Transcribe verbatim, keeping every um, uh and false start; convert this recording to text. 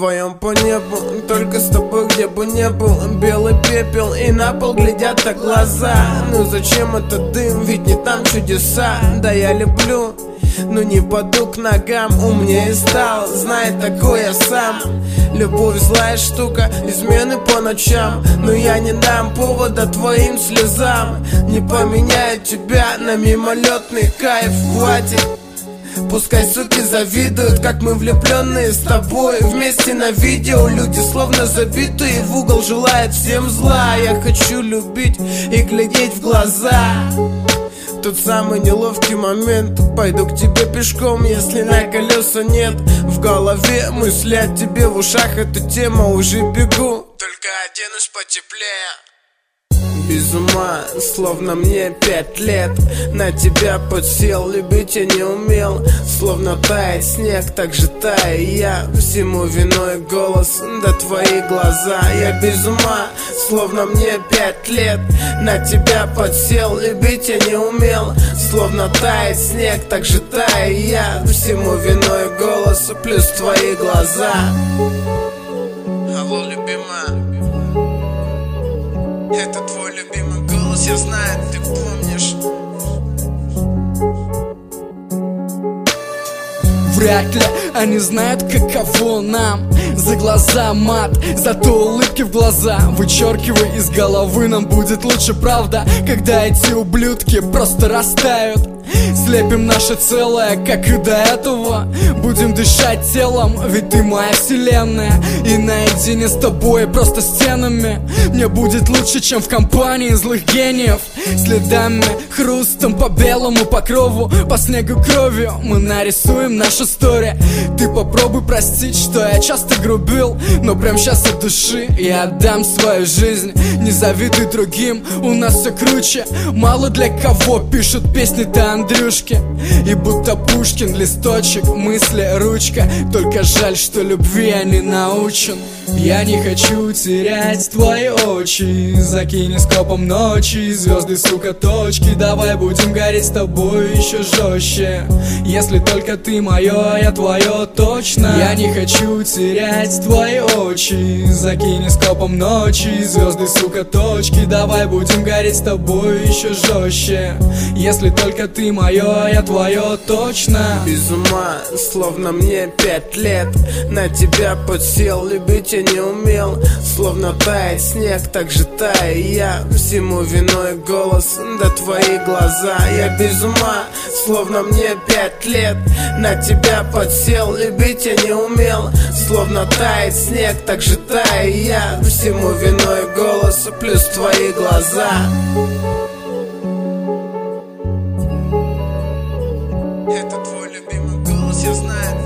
вдвоем по небу, только с тобой где бы не был. Белый пепел и на пол глядят так глаза. Ну зачем этот дым, ведь не там чудеса. Да я люблю, но не паду к ногам. Умнее стал, знает такое я сам. Любовь злая штука, измены по ночам. Но я не дам повода твоим слезам. Не поменяю тебя на мимолетный кайф, хватит. Пускай суки завидуют, как мы влюбленные с тобой вместе на видео. Люди словно забитые в угол желают всем зла. Я хочу любить и глядеть в глаза. Тот самый неловкий момент. Пойду к тебе пешком, если на колеса нет. В голове мысли о тебе, в ушах эта тема. Уже бегу, только оденусь потеплее. Без ума, словно мне пять лет. На тебя подсел, любить я не умел. Словно тает снег, так же таю я. Всему виной голос, да твои глаза. Я без ума, словно мне пять лет. На тебя подсел, любить я не умел. Словно тает снег, так же таю я. Всему виной голос, плюс твои глаза. Алло, любимая, это твой любимый голос, я знаю, ты помнишь. Вряд ли они знают, каково нам. За глаза мат, зато улыбки в глаза. Вычеркивай из головы, нам будет лучше, правда. Когда эти ублюдки просто растают. Слепим наше целое, как и до этого. Будем дышать телом, ведь ты моя вселенная. И наедине с тобой, просто стенами. Мне будет лучше, чем в компании злых гениев. Следами, хрустом по белому покрову, по снегу кровью мы нарисуем нашу историю. Ты попробуй простить, что я часто грубил, но прям сейчас от души я отдам свою жизнь. Не завидуй другим, у нас все круче. Мало для кого пишут песни-то Андрюшки. И будто Пушкин, листочек, мысли, ручка. Только жаль, что любви я не научен. Я не хочу терять твои очи. Закинь скопом ночи, звезды, сука, точки. Давай будем гореть с тобой еще жестче. Если только ты мое, я твое точно. Я не хочу терять твои очи. Закинь скопом ночи, звезды, сука, точки. Давай будем гореть с тобой еще жестче. Если только ты мое, я твое точно. Без ума, словно мне пять лет. На тебя подсел, любить я не умел. Словно тает снег, так же таю я. Всему виной голос, да твои глаза. Я без ума, словно мне пять лет. На тебя подсел, любить я не умел. Словно тает снег, так же таю я. Всему виной голос, плюс твои глаза. Это твой любимый голос, я знаю.